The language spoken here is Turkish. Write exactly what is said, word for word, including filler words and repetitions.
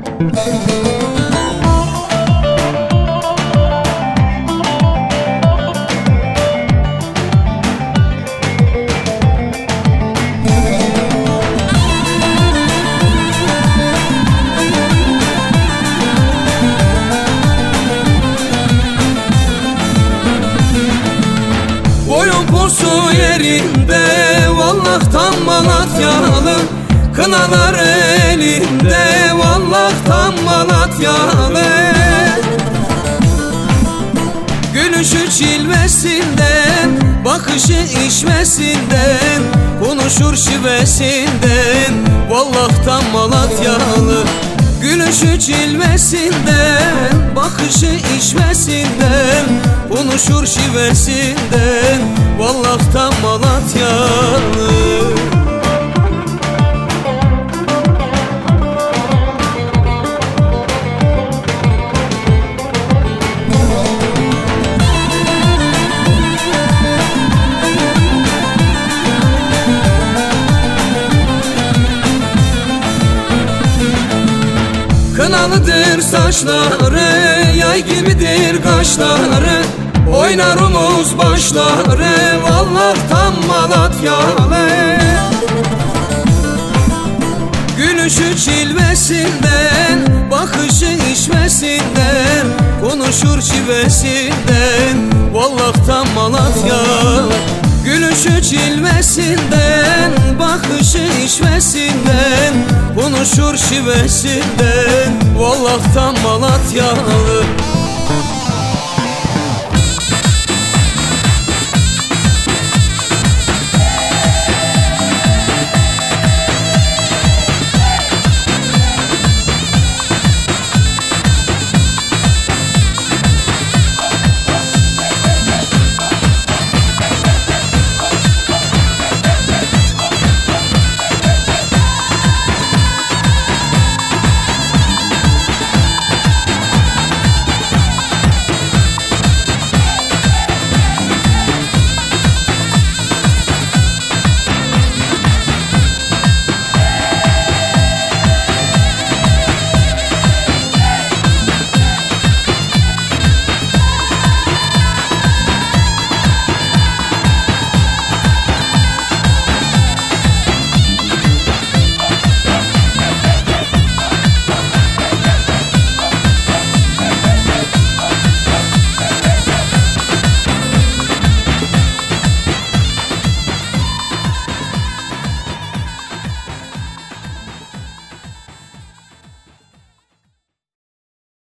Boyun posu yerinde, vallahtan Malatyalı. Kınalar elinde, vallahtan Malatyalı. Gülüşü cilvesinden, bakışı işmesinden, konuşur şivesinden, vallahtan Malatyalı. Gülüşü cilvesinden, bakışı işmesinden, konuşur şivesinden, vallahtan Malatyalı. Kınalıdır saçları, yay gibidir kaşları. Oynar omuz başları, vallahtan Malatyalı. Gülüşü cilvesinden, bakışı işmesinden, konuşur şivesinden, vallahtan Malatyalı. Gülüşü cilvesinden, bakışı işmesinden, konuşur şivesinden, vallahtan Malatyalı.